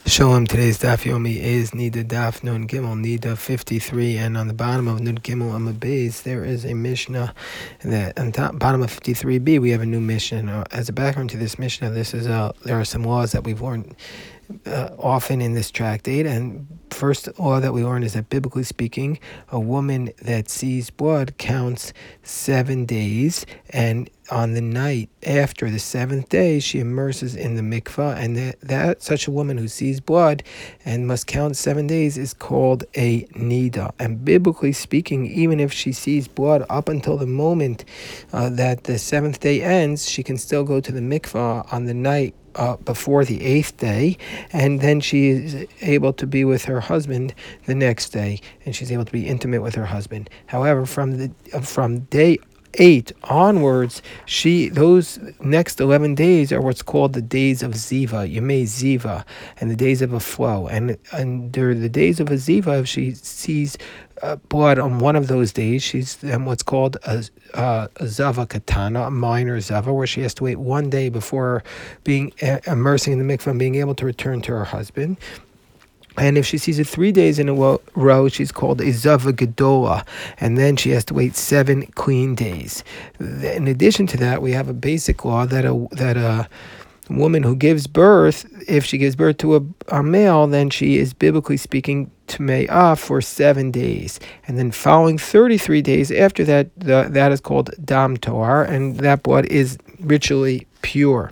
Shalom, today's Daf Yomi is Nida Daf Nun Gimel, Nida 53, and on the bottom of Nun Gimel Amud Beis, there is a Mishnah that on the bottom of 53b, we have a new Mishnah. As a background to this Mishnah, there are some laws that we've learned often in this tractate, and first law that we learn is that biblically speaking, a woman that sees blood counts 7 days, and on the night after the 7th day, she immerses in the mikvah, and that such a woman who sees blood and must count 7 days is called a nida. And biblically speaking, even if she sees blood up until the moment that the 7th day ends, she can still go to the mikvah on the night before the 8th day, and then she is able to be with her husband the next day, and she's able to be intimate with her husband. However, from day 8 onwards, those next 11 days are what's called the days of Ziva, Yemei Ziva, and the days of a flow. And under the days of a Ziva, if she sees blood on one of those days, she's in what's called a Zava Katana, a minor Zava, where she has to wait 1 day before being immersing in the mikvah and being able to return to her husband. And if she sees it 3 days in a row, she's called a Zava Gedola, and then she has to wait 7 clean days. In addition to that, we have a basic law that a woman who gives birth, if she gives birth to a male, then she is biblically speaking Tume'ah for 7 days. And then following 33 days after that, that is called Dam Toar, and that blood is ritually pure.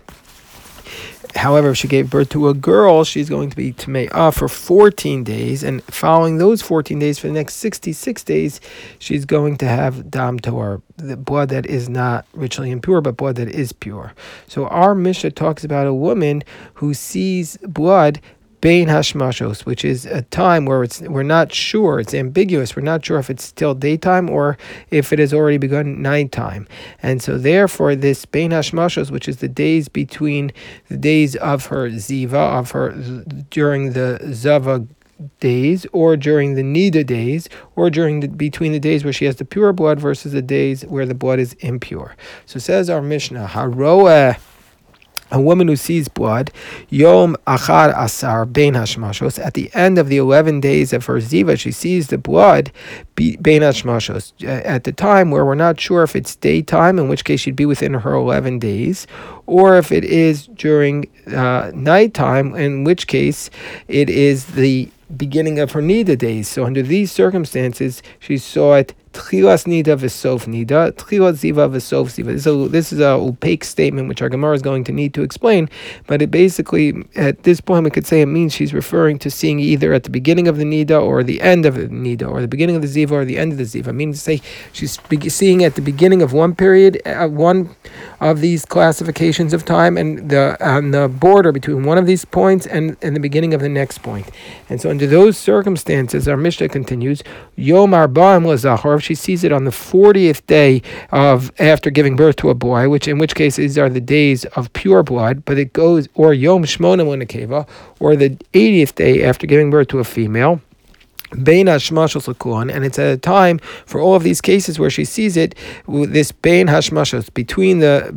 However, if she gave birth to a girl, she's going to be Tume'ah for 14 days, and following those 14 days, for the next 66 days, she's going to have Dam Toar, the blood that is not ritually impure, but blood that is pure. So our Mishnah talks about a woman who sees blood Bein Hashmashos, which is a time where we're not sure, it's ambiguous. We're not sure if it's still daytime or if it has already begun nighttime. And so therefore this Bein Hashmashos, which is the days between the days of her Ziva, during the Zava days, or during the Nida days, or between the days where she has the pure blood versus the days where the blood is impure. So says our Mishnah, Haroeh, a woman who sees blood, Yom Achar Asar Bein Hashmashos, at the end of the 11 days of her Ziva, she sees the blood Bein Hashmashos, at the time where we're not sure if it's daytime, in which case she'd be within her 11 days, or if it is during nighttime, in which case it is the beginning of her Nida days. So under these circumstances, she saw it Tchilas Nida v'sof Nida, Tchilas Ziva v'sof Ziva. This is a opaque statement which our Gemara is going to need to explain, but it basically, at this point, we could say it means she's referring to seeing either at the beginning of the Nida or the end of the Nida, or the beginning of the Ziva or the end of the Ziva. Meaning to say she's seeing at the beginning of one period, one of these classifications of time, and on the border between one of these points and the beginning of the next point. And so under those circumstances, our Mishnah continues, Yom Arba'im Lazachor, she sees it on the 40th day after giving birth to a boy, in which case these are the days of pure blood, but it goes, or Yom Shmona Lenekeva, or the 80th day after giving birth to a female, Bein Hashmashos L'Kulan, and it's at a time for all of these cases where she sees it, this Bein Hashmashos, between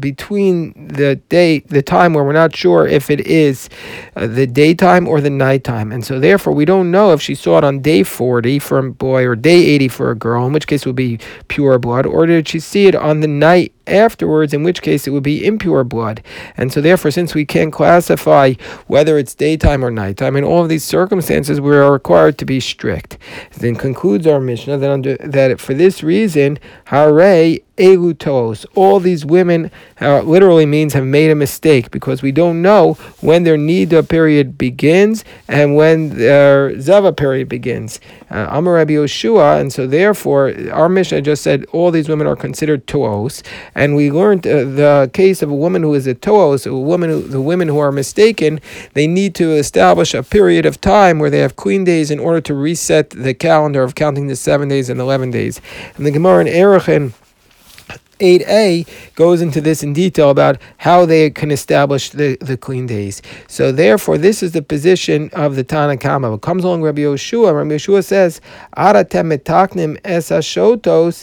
the time where we're not sure if it is the daytime or the nighttime, and so therefore we don't know if she saw it on day 40 for a boy or day 80 for a girl, in which case it would be pure blood, or did she see it on the night afterwards, in which case it would be impure blood. And so therefore, since we can't classify whether it's daytime or nighttime, in all of these circumstances we are required to be strict. Then concludes our Mishnah that for this reason, Hare Elutos, all these women literally means have made a mistake, because we don't know when their Nida period begins and when their Zava period begins. Amar Rabbi Yoshua, and so therefore our Mishnah just said all these women are considered Toos, and we learned the case of a woman who is a Toos, the women who are mistaken, they need to establish a period of time where they have clean days in order to reset the calendar of counting the 7 days and 11 days. And the Gemara in Erechim 8a goes into this in detail about how they can establish the clean days. So therefore, this is the position of the Tana Kama. It comes along Rabbi Yoshua. Rabbi Yoshua says, Aratem metaknim es hashotos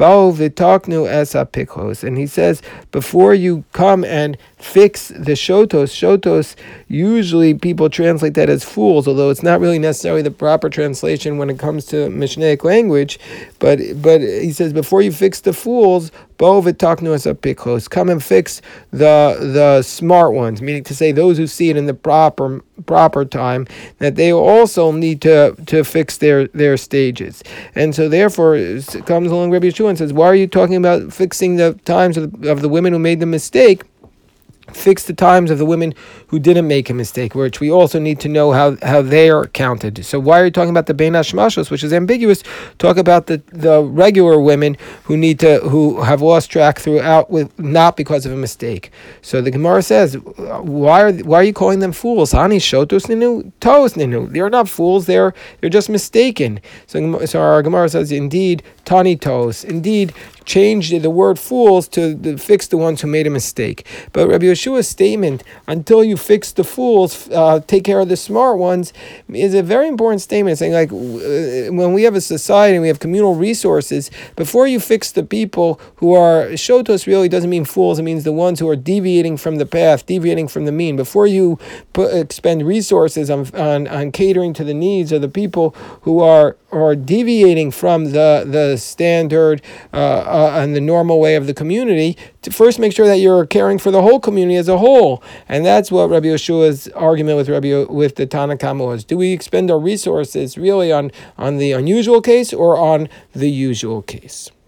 Bao v'taknu es hapikos. And he says, before you come and fix the shotos usually people translate that as fools, although it's not really necessarily the proper translation when it comes to Mishnaic language. But he says, before you fix the fools, Bo v'taknu es hapikos, come and fix the smart ones, meaning to say those who see it in the proper time, that they also need to fix their stages. And so therefore it comes along Rabbi Yeshua and says, why are you talking about fixing the times of the women who made the mistake? Fix the times of the women who didn't make a mistake, which we also need to know how they are counted. So why are you talking about the Bein Hashmashos, which is ambiguous? Talk about the regular women who have lost track throughout, with not because of a mistake. So the Gemara says, why are you calling them fools? Hani shotos ninu, tos ninu. They're not fools. They're just mistaken. So our Gemara says, indeed, tani tos. Indeed, change the word fools to fix the ones who made a mistake. But Rabbi Yeshua's statement, until you fix the fools, take care of the smart ones, is a very important statement, saying like, when we have a society and we have communal resources, before you fix the people who are, shotos really doesn't mean fools, it means the ones who are deviating from the path, deviating from the mean. Before you expend resources on catering to the needs of the people who are deviating from the standard and the normal way of the community, to first make sure that you're caring for the whole community as a whole. And that's what Rabbi Yeshua's argument with the Tanna Kama was. Do we expend our resources really on the unusual case or on the usual case?